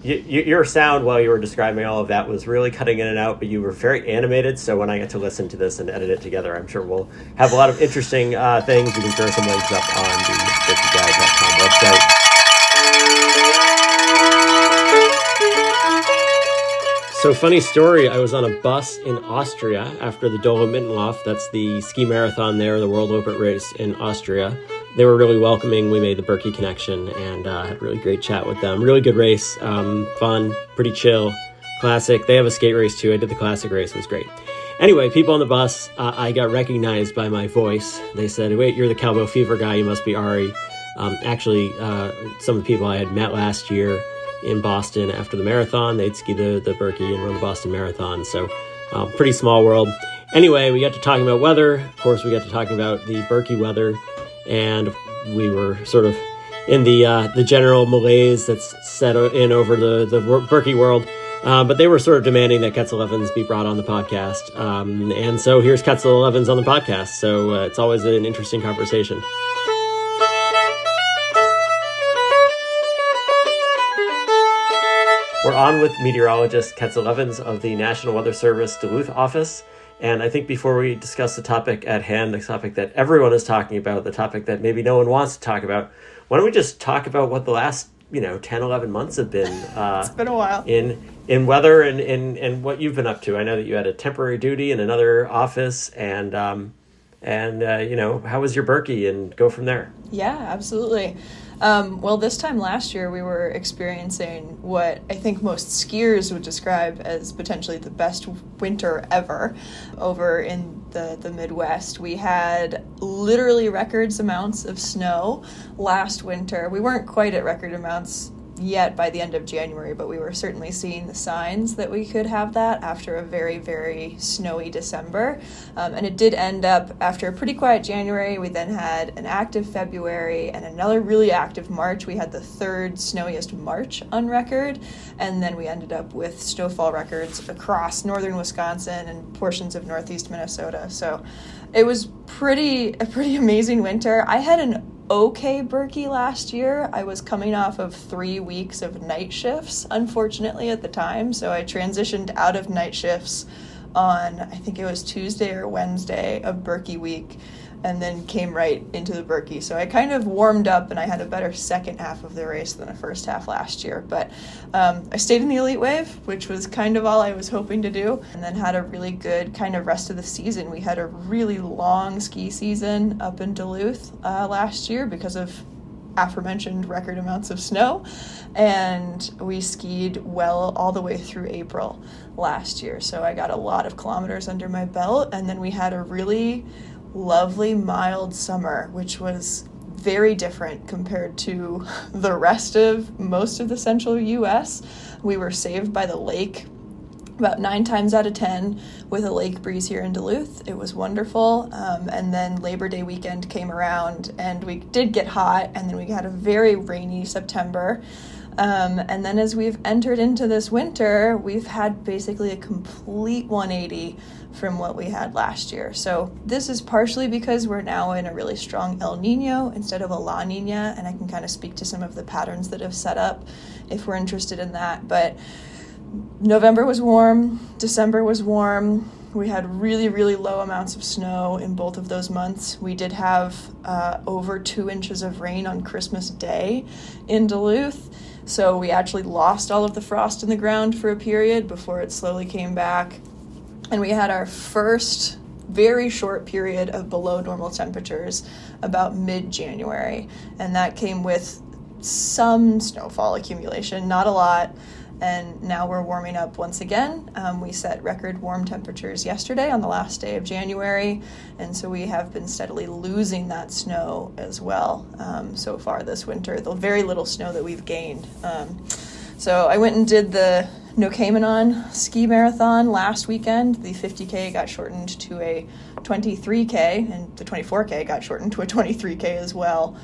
Your sound while you were describing all of that was really cutting in and out, but you were very animated. So when I get to listen to this and edit it together, I'm sure we'll have a lot of interesting things. We can throw some links up on the BurkeyGuide.com website. So funny story, I was on a bus in Austria after the Dolomittenlauf. That's the ski marathon there, the World Open Race in Austria. They were really welcoming. We made the Berkey connection and had a really great chat with them. Really good race, fun, pretty chill, classic. They have a skate race too. I did the classic race. It was great. Anyway, people on the bus, I got recognized by my voice. They said, wait, you're the Cowboy Fever guy. You must be Ari. Actually, some of the people I had met last year in Boston after the marathon, they'd ski the Berkey and run the Boston Marathon. So pretty small world. Anyway, we got to talking about weather. Of course, we got to talking about the Berkey weather. And we were sort of in the general malaise that's set in over the Berkey world. But they were sort of demanding that Ketzel Evans be brought on the podcast. And so here's Ketzel Evans on the podcast. So it's always an interesting conversation. We're on with meteorologist Ketzel Evans of the National Weather Service Duluth office. And I think before we discuss the topic at hand, the topic that everyone is talking about, the topic that maybe no one wants to talk about, why don't we just talk about what the last 10, 11 months have been. It's been a while. In weather and what you've been up to. I know that you had a temporary duty in another office and how was your Berkey, and go from there. Yeah, absolutely. Well, this time last year, we were experiencing what I think most skiers would describe as potentially the best winter ever over in the Midwest. We had literally records amounts of snow last winter. We weren't quite at record amounts yet by the end of January, but we were certainly seeing the signs that we could have that after a very, very snowy December. And it did end up after a pretty quiet January. We then had an active February and another really active March. We had the third snowiest March on record, and then we ended up with snowfall records across northern Wisconsin and portions of northeast Minnesota. So it was a pretty amazing winter. I had an okay Berkey last year. I was coming off of 3 weeks of night shifts, unfortunately, at the time. So I transitioned out of night shifts on, I think it was Tuesday or Wednesday of Berkey week, and then came right into the Berkey. So I kind of warmed up, and I had a better second half of the race than the first half last year. But I stayed in the Elite Wave, which was kind of all I was hoping to do, and then had a really good kind of rest of the season. We had a really long ski season up in Duluth last year because of aforementioned record amounts of snow, and we skied well all the way through April last year. So I got a lot of kilometers under my belt, and then we had a really lovely mild summer, which was very different compared to the rest of most of the central U.S. We were saved by the lake about 9 times out of 10 with a lake breeze here in Duluth. It was wonderful. And then Labor Day weekend came around and we did get hot, and then we had a very rainy September. And then as we've entered into this winter, we've had basically a complete 180 from what we had last year. So this is partially because we're now in a really strong El Nino instead of a La Nina, and I can kind of speak to some of the patterns that have set up if we're interested in that. But November was warm, December was warm. We had really, really low amounts of snow in both of those months. We did have over 2 inches of rain on Christmas Day in Duluth. So we actually lost all of the frost in the ground for a period before it slowly came back. And we had our first very short period of below normal temperatures about mid-January. And that came with some snowfall accumulation, not a lot. And now we're warming up once again. We set record warm temperatures yesterday on the last day of January. And so we have been steadily losing that snow as well so far this winter, the very little snow that we've gained. So I went and did the Nokemanon ski marathon last weekend. The 50K got shortened to a 23K, and the 24K got shortened to a 23K as well.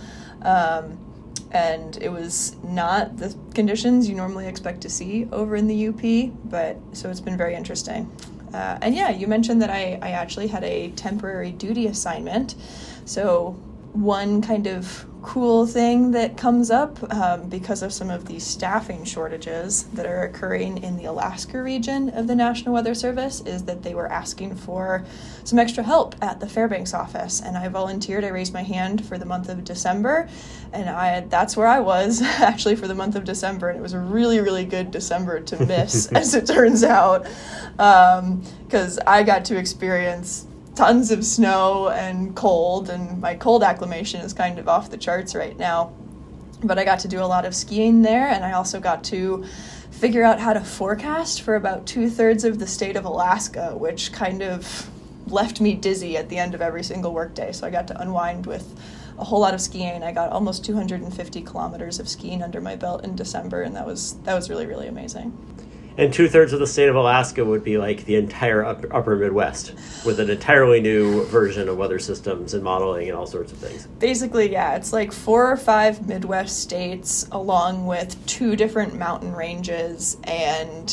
And it was not the conditions you normally expect to see over in the UP, but so it's been very interesting. And yeah, you mentioned that I actually had a temporary duty assignment. So one kind of cool thing that comes up because of some of these staffing shortages that are occurring in the Alaska region of the National Weather Service is that they were asking for some extra help at the Fairbanks office. And I volunteered. I raised my hand for the month of December. And that's where I was actually for the month of December. And it was a really, really good December to miss, as it turns out, because I got to experience tons of snow and cold, and my cold acclimation is kind of off the charts right now. But I got to do a lot of skiing there, and I also got to figure out how to forecast for about 2/3 of the state of Alaska, which kind of left me dizzy at the end of every single workday. So I got to unwind with a whole lot of skiing. I got almost 250 kilometers of skiing under my belt in December, and that was really, really amazing. And 2/3 of the state of Alaska would be like the entire upper Midwest with an entirely new version of weather systems and modeling and all sorts of things. Basically, yeah, it's like 4 or 5 Midwest states along with 2 different mountain ranges and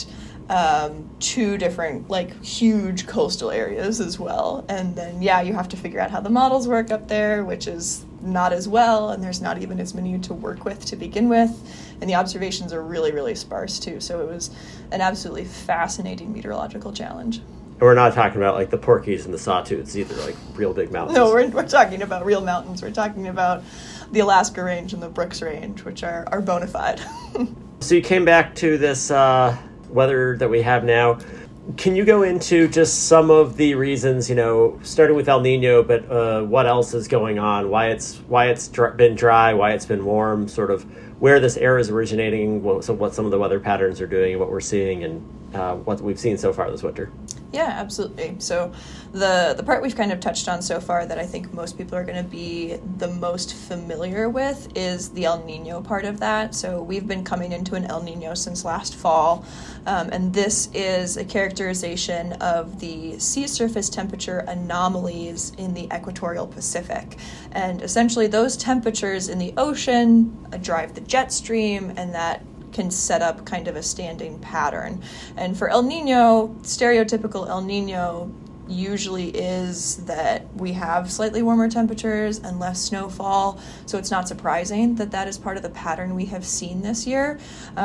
2 different like huge coastal areas as well. And then, yeah, you have to figure out how the models work up there, which is not as well, and there's not even as many to work with to begin with. And the observations are really, really sparse too. So it was an absolutely fascinating meteorological challenge. And we're not talking about like the Porkies and the Sawtooths either, like real big mountains. No, we're talking about real mountains. We're talking about the Alaska Range and the Brooks Range, which are bona fide. So you came back to this weather that we have now. Can you go into just some of the reasons, starting with El Nino, but what else is going on? Why it's been dry, why it's been warm, sort of where this air is originating, what some of the weather patterns are doing, and what we're seeing, and what we've seen so far this winter. Yeah, absolutely. So the part we've kind of touched on so far that I think most people are going to be the most familiar with is the El Nino part of that. So we've been coming into an El Nino since last fall, and this is a characterization of the sea surface temperature anomalies in the equatorial Pacific. And essentially those temperatures in the ocean drive the jet stream, and that can set up kind of a standing pattern. And for El Nino, stereotypical El Nino usually is that we have slightly warmer temperatures and less snowfall, so it's not surprising that that is part of the pattern we have seen this year.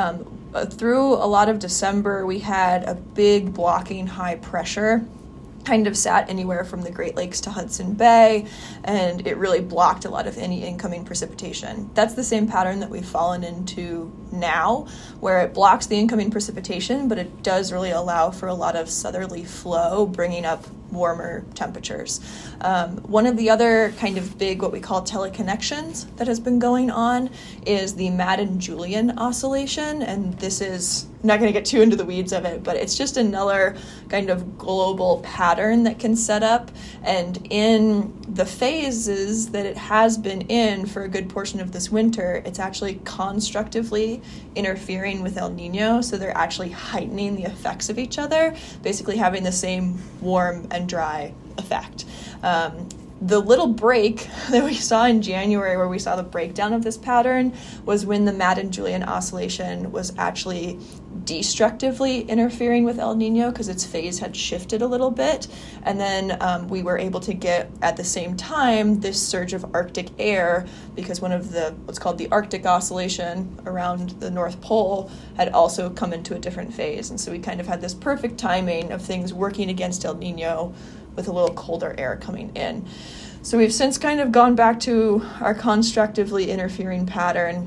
Through a lot of December, we had a big blocking high pressure kind of sat anywhere from the Great Lakes to Hudson Bay, and it really blocked a lot of any incoming precipitation. That's the same pattern that we've fallen into now, where it blocks the incoming precipitation, but it does really allow for a lot of southerly flow, bringing up warmer temperatures. One of the other kind of big, what we call teleconnections that has been going on is the Madden-Julian oscillation, and this is, I'm not going to get too into the weeds of it, but it's just another kind of global pattern that can set up, and in the phases that it has been in for a good portion of this winter, it's actually constructively interfering with El Nino, so they're actually heightening the effects of each other, basically having the same warm and dry effect. The little break that we saw in January, where we saw the breakdown of this pattern, was when the Madden-Julian oscillation was actually destructively interfering with El Nino because its phase had shifted a little bit. And then we were able to get, at the same time, this surge of Arctic air, because one of the, what's called the Arctic oscillation around the North Pole had also come into a different phase. And so we kind of had this perfect timing of things working against El Nino with a little colder air coming in. So we've since kind of gone back to our constructively interfering pattern,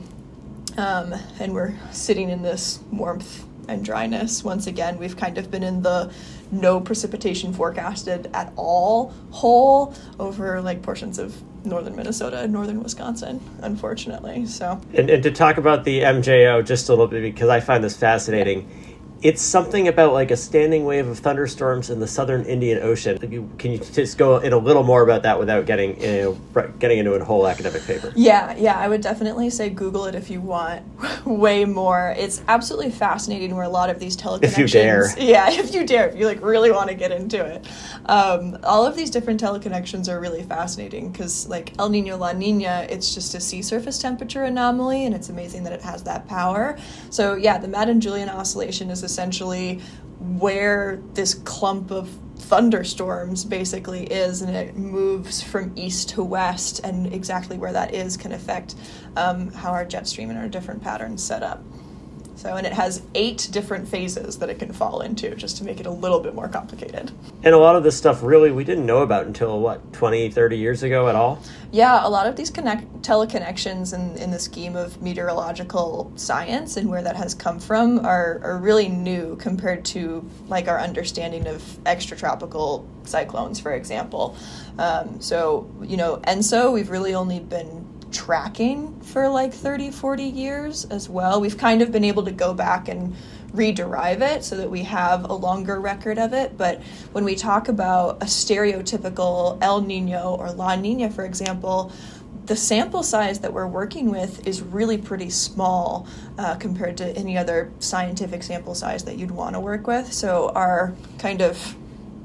and we're sitting in this warmth and dryness. Once again, we've kind of been in the no precipitation forecasted at all hole over like portions of northern Minnesota and northern Wisconsin, unfortunately. So, and to talk about the MJO just a little bit, because I find this fascinating. It's something about like a standing wave of thunderstorms in the southern Indian Ocean. Can you just go in a little more about that without getting into a whole academic paper? Yeah, I would definitely say Google it if you want way more. It's absolutely fascinating where a lot of these teleconnections... If you dare. Yeah, if you dare, if you like really want to get into it. All of these different teleconnections are really fascinating because like El Nino, La Nina, it's just a sea surface temperature anomaly, and it's amazing that it has that power. So yeah, the Madden-Julian oscillation is essentially where this clump of thunderstorms basically is, and it moves from east to west, and exactly where that is can affect how our jet stream and our different patterns set up. So, and it has 8 different phases that it can fall into, just to make it a little bit more complicated. And a lot of this stuff really we didn't know about until, 20, 30 years ago at all? Yeah, a lot of these teleconnections in the scheme of meteorological science and where that has come from are really new compared to like our understanding of extratropical cyclones, for example. So, ENSO, we've really only been tracking for like 30, 40 years as well. We've kind of been able to go back and rederive it so that we have a longer record of it. But when we talk about a stereotypical El Nino or La Nina, for example, the sample size that we're working with is really pretty small compared to any other scientific sample size that you'd want to work with. So our kind of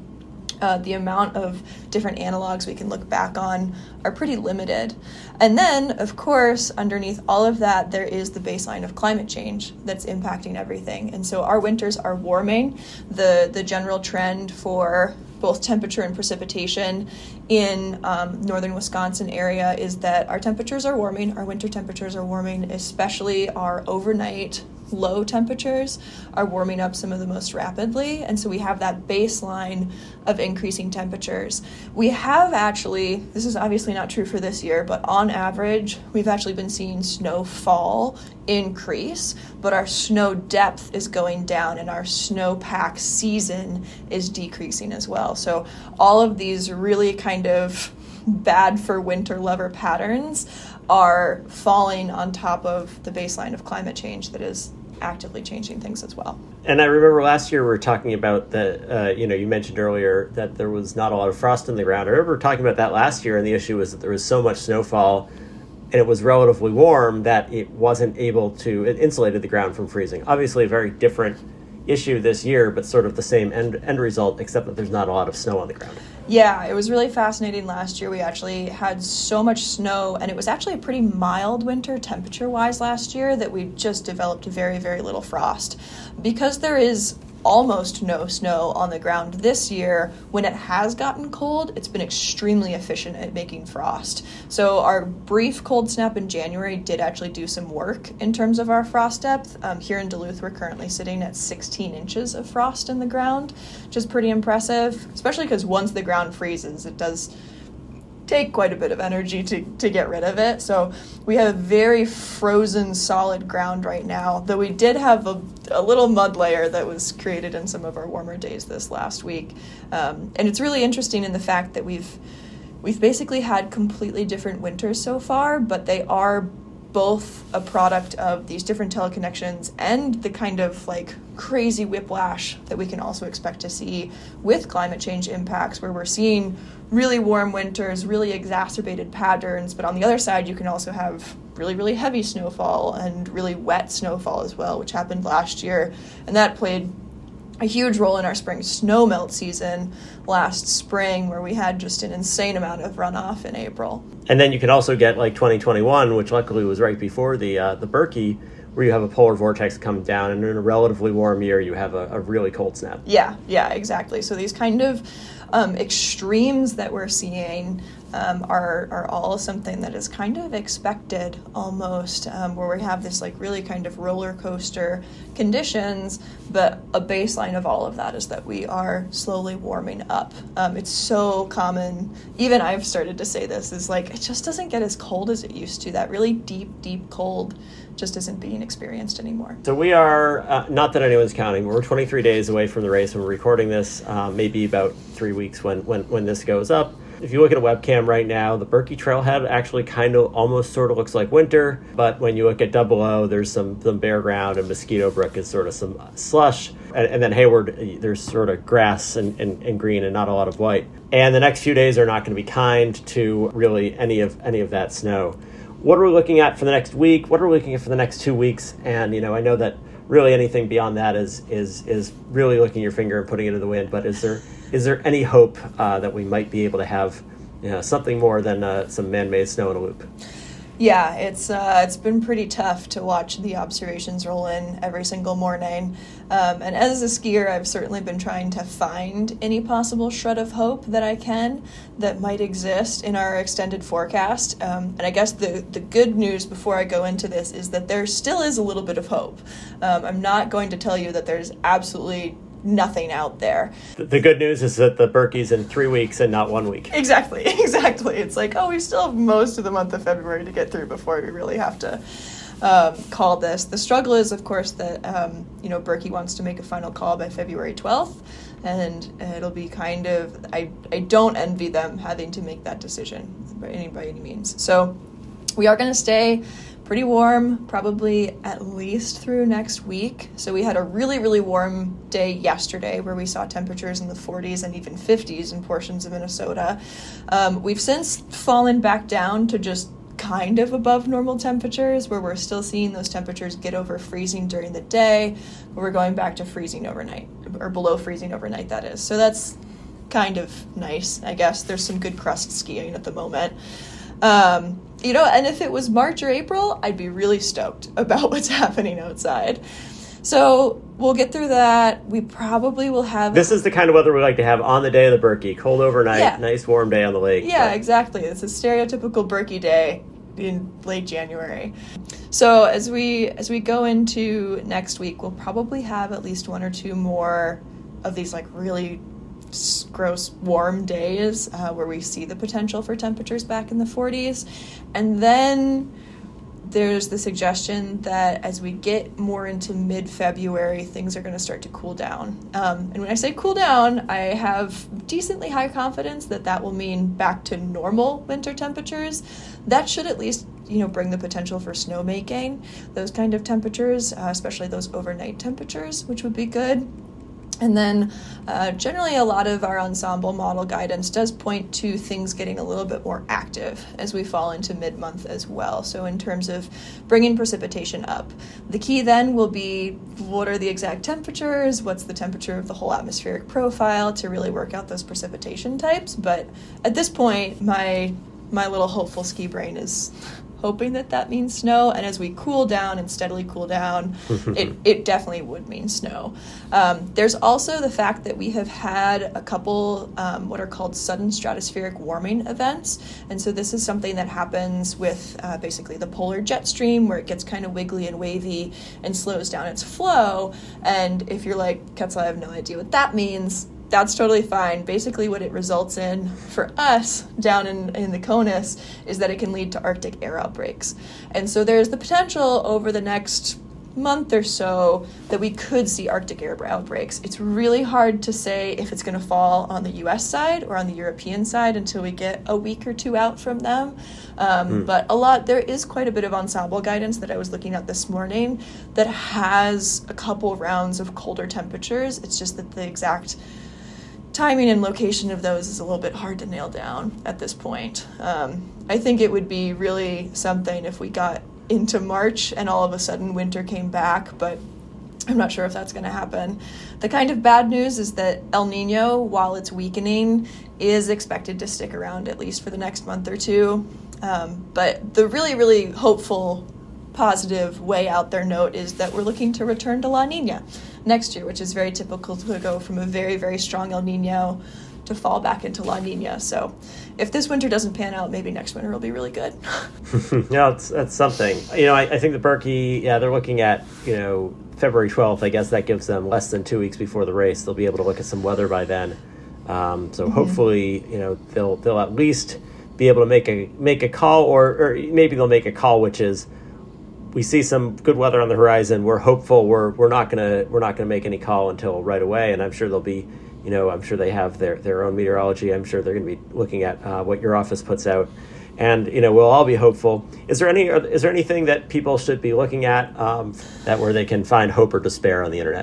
the amount of different analogs we can look back on are pretty limited. And then, of course, underneath all of that, there is the baseline of climate change that's impacting everything. And so our winters are warming. The general trend for both temperature and precipitation in northern Wisconsin area is that our temperatures are warming, our winter temperatures are warming, especially our overnight low temperatures are warming up some of the most rapidly. And so we have that baseline of increasing temperatures. We have actually, this is obviously not true for this year, but on average, we've actually been seeing snowfall increase, but our snow depth is going down and our snowpack season is decreasing as well. So all of these really kind of bad for winter lover patterns are falling on top of the baseline of climate change that is actively changing things as well. And I remember last year we were talking about the, you mentioned earlier that there was not a lot of frost in the ground. I remember talking about that last year, and the issue was that there was so much snowfall and it was relatively warm that it wasn't able to, it insulated the ground from freezing. Obviously a very different issue this year, but sort of the same end result, except that there's not a lot of snow on the ground. Yeah, it was really fascinating last year. We actually had so much snow, and it was actually a pretty mild winter temperature-wise last year that we just developed very, very little frost. Because there is almost no snow on the ground this year, when it has gotten cold, it's been extremely efficient at making frost. So our brief cold snap in January did actually do some work in terms of our frost depth. Here in Duluth, we're currently sitting at 16 inches of frost in the ground, which is pretty impressive, especially because once the ground freezes, it does take quite a bit of energy to get rid of it. So we have very frozen solid ground right now, though we did have a little mud layer that was created in some of our warmer days this last week. And it's really interesting in the fact that we've basically had completely different winters so far, but they are both a product of these different teleconnections and the kind of like crazy whiplash that we can also expect to see with climate change impacts, where we're seeing really warm winters, really exacerbated patterns, but on the other side you can also have really, really heavy snowfall and really wet snowfall as well, which happened last year, and that played a huge role in our spring snowmelt season last spring, where we had just an insane amount of runoff in April. And then you can also get like 2021, which luckily was right before the Berkey, where you have a polar vortex come down, and in a relatively warm year, you have a really cold snap. Yeah, exactly. So these kind of extremes that we're seeing are all something that is kind of expected almost, where we have this like really kind of roller coaster conditions, but a baseline of all of that is that we are slowly warming up. It's so common, even I've started to say this, is like it just doesn't get as cold as it used to. That really deep cold just isn't being experienced anymore. So we are, not that anyone's counting, but we're 23 days away from the race when we're recording this, maybe about 3 weeks when this goes up. If you look at a webcam right now, the Berkey Trailhead actually kind of almost sort of looks like winter, but when you look at Double O, there's some bare ground, and Mosquito Brook is sort of some slush, and then Hayward, there's sort of grass and green and not a lot of white. And the next few days are not going to be kind to really any of that snow. What are we looking at for the next week? What are we looking at for the next 2 weeks? And I know that really anything beyond that is really licking your finger and putting it in the wind. But is there any hope that we might be able to have something more than some man-made snow in a loop? Yeah, it's been pretty tough to watch the observations roll in every single morning. And as a skier, I've certainly been trying to find any possible shred of hope that I can that might exist in our extended forecast. And I guess the good news before I go into this is that there still is a little bit of hope. I'm not going to tell you that there's absolutely nothing out there. The good news is that the Birkie's in 3 weeks and not 1 week. Exactly. It's like, oh, we still have most of the month of February to get through before we really have to call this. The struggle is, of course, that Birkie wants to make a final call by February 12th, and it'll be kind of, I don't envy them having to make that decision by any means. So we are going to stay pretty warm, probably at least through next week. So we had a really, really warm day yesterday where we saw temperatures in the 40s and even 50s in portions of Minnesota. We've since fallen back down to just kind of above normal temperatures, where we're still seeing those temperatures get over freezing during the day, but we're going back to freezing overnight, or below freezing overnight, that is. So that's kind of nice, I guess. There's some good crust skiing at the moment. And if it was March or April, I'd be really stoked about what's happening outside. So we'll get through that. We probably will have... This is the kind of weather we like to have on the day of the Birkie. Cold overnight, Nice warm day on the lake. Yeah, exactly. It's a stereotypical Birkie day in late January. So as we go into next week, we'll probably have at least one or two more of these like really gross warm days where we see the potential for temperatures back in the 40s. And then there's the suggestion that as we get more into mid-February, things are going to start to cool down. And when I say cool down, I have decently high confidence that that will mean back to normal winter temperatures. That should at least, bring the potential for snowmaking, those kind of temperatures, especially those overnight temperatures, which would be good. And then generally a lot of our ensemble model guidance does point to things getting a little bit more active as we fall into mid-month as well. So in terms of bringing precipitation up, the key then will be what are the exact temperatures, what's the temperature of the whole atmospheric profile to really work out those precipitation types. But at this point, my little hopeful ski brain is hoping that means snow, and as we cool down and steadily cool down, it definitely would mean snow. There's also the fact that we have had a couple what are called sudden stratospheric warming events, and so this is something that happens with basically the polar jet stream, where it gets kind of wiggly and wavy and slows down its flow. And if you're like, Quetzal, I have no idea what that means, that's totally fine. Basically what it results in for us down in the CONUS is that it can lead to Arctic air outbreaks. And so there's the potential over the next month or so that we could see Arctic air outbreaks. It's really hard to say if it's going to fall on the US side or on the European side until we get a week or two out from them. But there is quite a bit of ensemble guidance that I was looking at this morning that has a couple rounds of colder temperatures. It's just that the exact timing and location of those is a little bit hard to nail down at this point. I think it would be really something if we got into March and all of a sudden winter came back, but I'm not sure if that's going to happen. The kind of bad news is that El Nino, while it's weakening, is expected to stick around at least for the next month or two. But the really, really hopeful, positive way out there note is that we're looking to return to La Nina next year, which is very typical to go from a very, very strong El Nino to fall back into La Nina. So if this winter doesn't pan out, maybe next winter will be really good. Yeah, that's something. I think the Birkie, they're looking at, February 12th. I guess that gives them less than 2 weeks before the race. They'll be able to look at some weather by then. So hopefully, they'll at least be able to make a call, or maybe they'll make a call, which is, we see some good weather on the horizon. We're hopeful. We're not gonna make any call until right away. And I'm sure they'll be, I'm sure they have their own meteorology. I'm sure they're going to be looking at what your office puts out, and we'll all be hopeful. Is there anything that people should be looking at that where they can find hope or despair on the internet?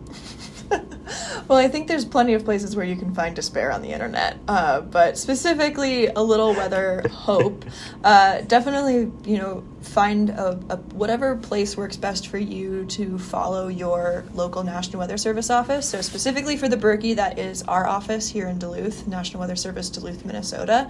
Well, I think there's plenty of places where you can find despair on the internet, but specifically a little weather hope. Definitely, find whatever place works best for you to follow your local National Weather Service office. So specifically for the Berkey, that is our office here in Duluth, National Weather Service, Duluth, Minnesota.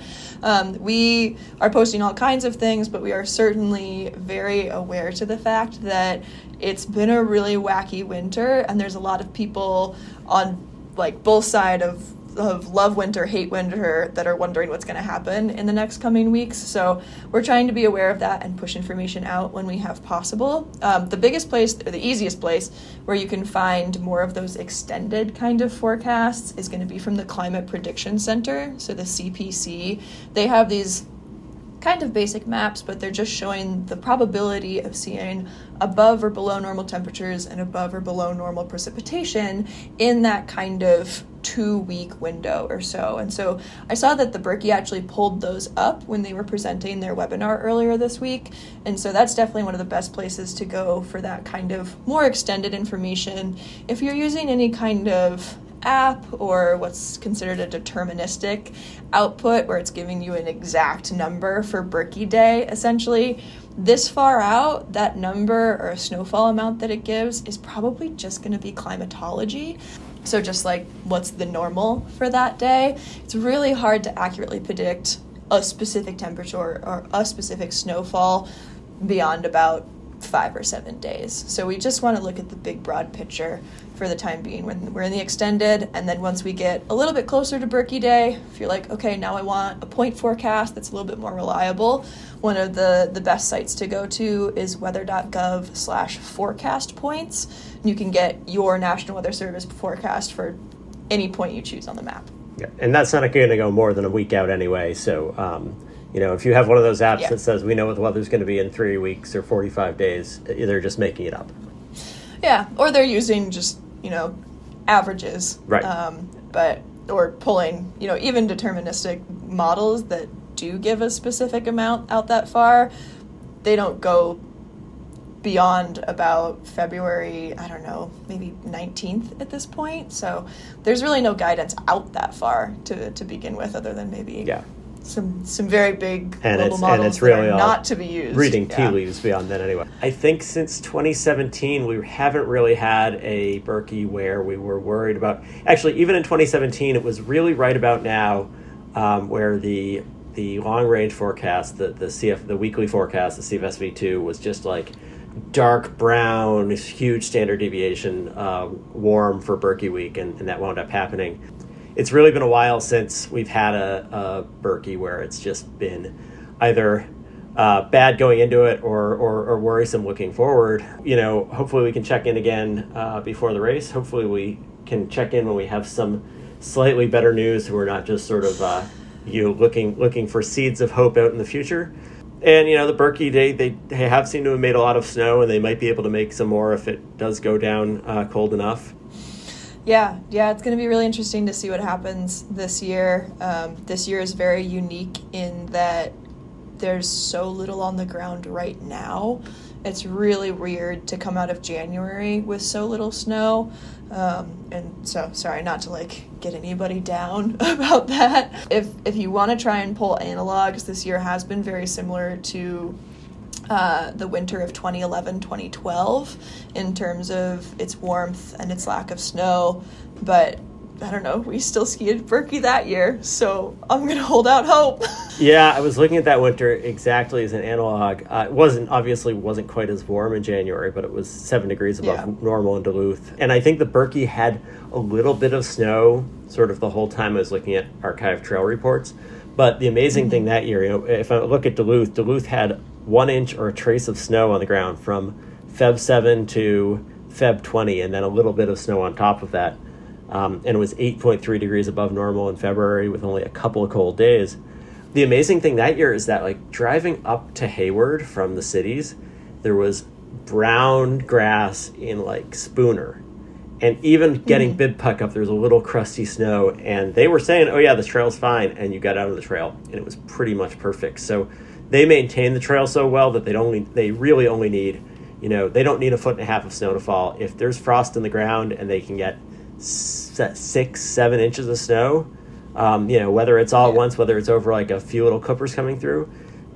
We are posting all kinds of things, but we are certainly very aware to the fact that it's been a really wacky winter, and there's a lot of people on like both sides of love winter, hate winter, that are wondering what's going to happen in the next coming weeks. So we're trying to be aware of that and push information out when we have possible. The biggest place, or the easiest place, where you can find more of those extended kind of forecasts is going to be from the Climate Prediction Center, so the CPC. They have these kind of basic maps, but they're just showing the probability of seeing above or below normal temperatures and above or below normal precipitation in that kind of 2-week window or so. And so I saw that the Berkey actually pulled those up when they were presenting their webinar earlier this week. And so that's definitely one of the best places to go for that kind of more extended information. If you're using any kind of app or what's considered a deterministic output where it's giving you an exact number for Berkey Day, essentially, this far out, that number or snowfall amount that it gives is probably just going to be climatology. So just like what's the normal for that day, it's really hard to accurately predict a specific temperature or a specific snowfall beyond about 5 or 7 days. So we just want to look at the big broad picture for the time being when we're in the extended, and then once we get a little bit closer to Berkey Day, if you're like, okay, now I want a point forecast that's a little bit more reliable, one of the best sites to go to is weather.gov/forecast points. You can get your National Weather Service forecast for any point you choose on the map. Yeah, and that's not going to go more than a week out anyway, so if you have one of those apps that says we know what the weather's going to be in 3 weeks or 45 days, they're just making it up. Yeah, or they're using just, averages. Right. Or pulling, even deterministic models that do give a specific amount out that far, they don't go beyond about February, maybe 19th at this point. So there's really no guidance out that far to begin with, other than maybe some very big global models that are not to be used. Reading tea leaves beyond that anyway. I think since 2017, we haven't really had a Berkey where we were worried about. Actually, even in 2017, it was really right about now where the long range forecast, the weekly forecast, the CFSV2 was just like dark brown, huge standard deviation, warm for Berkey week, and that wound up happening. It's really been a while since we've had a Berkey where it's just been either bad going into it or worrisome looking forward. Hopefully we can check in again before the race. Hopefully we can check in when we have some slightly better news. We're not just sort of looking for seeds of hope out in the future. And the Berkey they have seemed to have made a lot of snow, and they might be able to make some more if it does go down cold enough. Yeah, it's going to be really interesting to see what happens this year. This year is very unique in that there's so little on the ground right now. It's really weird to come out of January with so little snow. And so, sorry, not to get anybody down about that. If you want to try and pull analogs, this year has been very similar to the winter of 2011-2012 in terms of its warmth and its lack of snow, but I don't know, we still skied Berkey that year, so I'm going to hold out hope. Yeah, I was looking at that winter exactly as an analog. It wasn't quite as warm in January, but it was 7 degrees above normal in Duluth. And I think the Berkey had a little bit of snow sort of the whole time I was looking at archive trail reports. But the amazing thing that year, if I look at Duluth had 1 inch or a trace of snow on the ground from Feb 7 to Feb 20, and then a little bit of snow on top of that. And it was 8.3 degrees above normal in February with only a couple of cold days. The amazing thing that year is that driving up to Hayward from the cities, there was brown grass in Spooner. And even getting Bib Puck up, there was a little crusty snow, and they were saying, oh yeah, the trail's fine, and you got out of the trail, and it was pretty much perfect. So they maintain the trail so well that they really only need, they don't need 1.5 feet of snow to fall. If there's frost in the ground and they can get 6-7 inches of snow, whether it's all at once, whether it's over a few little clippers coming through,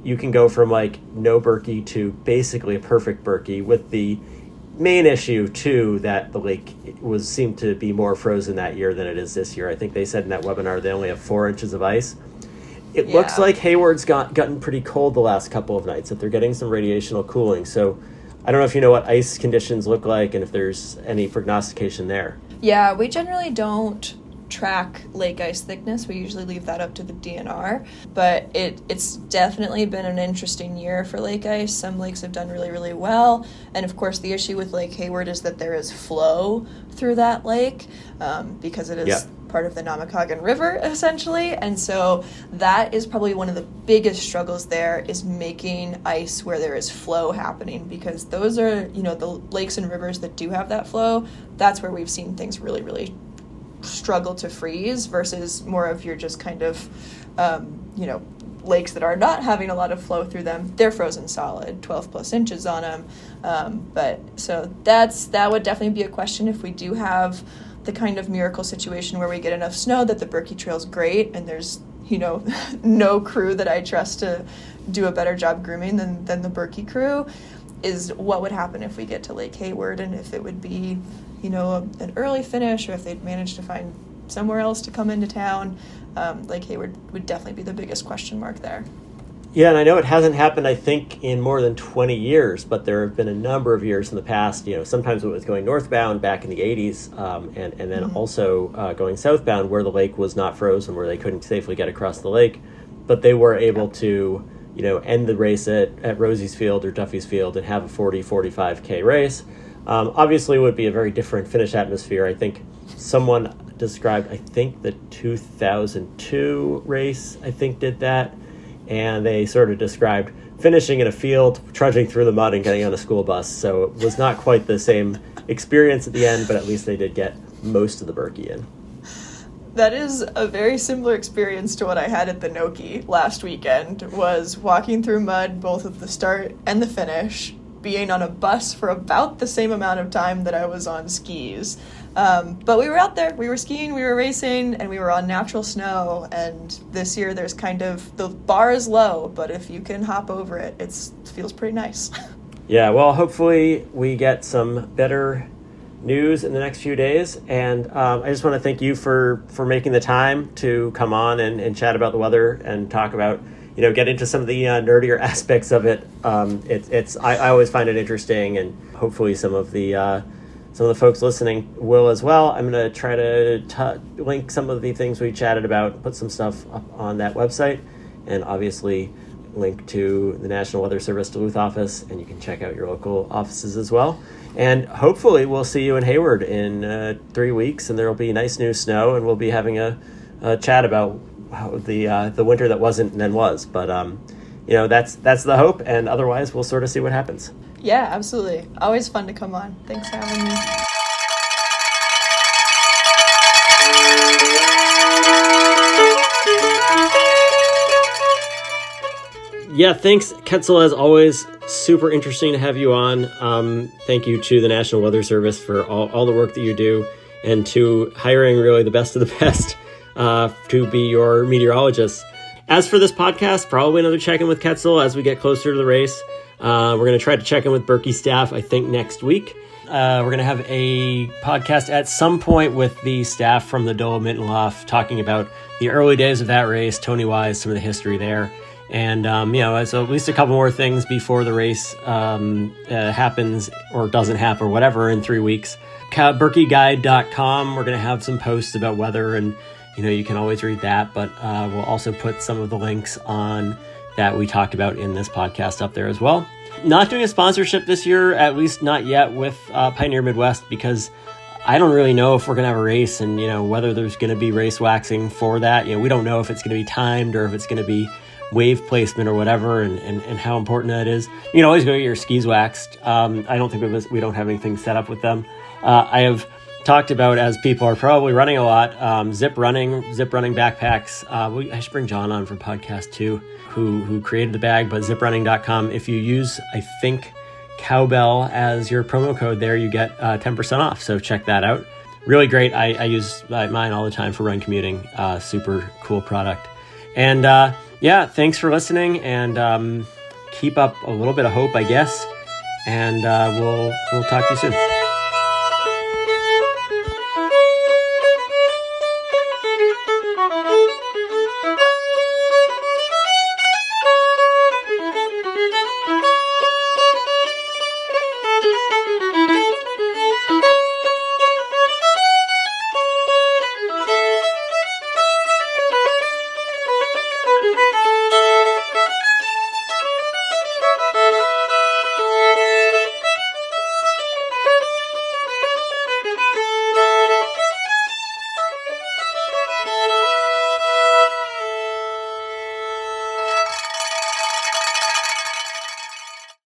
you can go from like no Berkey to basically a perfect Berkey, with the main issue too that the lake seemed to be more frozen that year than it is this year. I think they said in that webinar they only have 4 inches of ice. It looks like Hayward's gotten pretty cold the last couple of nights, that they're getting some radiational cooling. So I don't know if you know what ice conditions look like and if there's any prognostication there. Yeah, we generally don't track lake ice thickness. We usually leave that up to the DNR, but it's definitely been an interesting year for lake ice. Some lakes have done really, really well, and of course the issue with Lake Hayward is that there is flow through that lake because it is part of the Namakagon River, essentially, and so that is probably one of the biggest struggles there, is making ice where there is flow happening, because those are, the lakes and rivers that do have that flow, that's where we've seen things really, really struggle to freeze, versus more of your just kind of lakes that are not having a lot of flow through them. They're frozen solid, 12 plus inches on them. But so that would definitely be a question if we do have the kind of miracle situation where we get enough snow that the Berkey Trail's great and there's no crew that I trust to do a better job grooming than the Berkey crew, is what would happen if we get to Lake Hayward, and if it would be an early finish, or if they'd managed to find somewhere else to come into town. Lake Hayward would definitely be the biggest question mark there. Yeah, and I know it hasn't happened, I think, in more than 20 years, but there have been a number of years in the past. Sometimes it was going northbound back in the 80s, and then also going southbound where the lake was not frozen, where they couldn't safely get across the lake, but they were able to end the race at Rosie's Field or Duffy's Field and have a 40-45K race. Obviously, it would be a very different finish atmosphere. I think someone described, the 2002 race, did that. And they sort of described finishing in a field, trudging through the mud, and getting on a school bus. So it was not quite the same experience at the end, but at least they did get most of the Berkey in. That is a very similar experience to what I had at the Noki last weekend, was walking through mud both at the start and the finish, being on a bus for about the same amount of time that I was on skis. But we were out there, we were skiing, we were racing, and we were on natural snow. And this year there's the bar is low, but if you can hop over it, it feels pretty nice. Yeah, well, hopefully we get some better news in the next few days. And I just want to thank you for making the time to come on and chat about the weather and talk about, get into some of the nerdier aspects of it. I always find it interesting, and hopefully some of the folks listening will as well. I'm going to try to link some of the things we chatted about, put some stuff up on that website, and obviously link to the National Weather Service Duluth office, and you can check out your local offices as well. And hopefully we'll see you in Hayward in 3 weeks, and there will be nice new snow, and we'll be having a chat about how the winter that wasn't and then was. But that's the hope, and otherwise we'll sort of see what happens. Yeah, absolutely. Always fun to come on. Thanks for having me. Yeah, thanks, Ketzel, as always. Super interesting to have you on. Thank you to the National Weather Service for all the work that you do, and to hiring really the best of the best to be your meteorologists. As for this podcast, probably another check-in with Ketzel as we get closer to the race. We're going to try to check in with Berkey staff, I think, next week. We're going to have a podcast at some point with the staff from the Dole-Mittenlauf talking about the early days of that race, Tony Wise, some of the history there. And, so at least a couple more things before the race happens or doesn't happen or whatever in 3 weeks. BerkeyGuide.com, we're going to have some posts about weather, and, you can always read that. But we'll also put some of the links on that we talked about in this podcast up there as well. Not doing a sponsorship this year, at least not yet, with Pioneer Midwest, because I don't really know if we're going to have a race and, whether there's going to be race waxing for that. We don't know if it's going to be timed or if it's going to be wave placement or whatever, and how important that is. You can always go get your skis waxed. I don't think we don't have anything set up with them. I have talked about, as people are probably running a lot, zip running backpacks. I should bring John on for podcast 2, who created the bag, but ziprunning.com. If you use, I think, Cowbell as your promo code there, you get 10% off. So check that out. Really great. I use mine all the time for run commuting. Super cool product. And Yeah, thanks for listening, and keep up a little bit of hope, I guess. And we'll talk to you soon.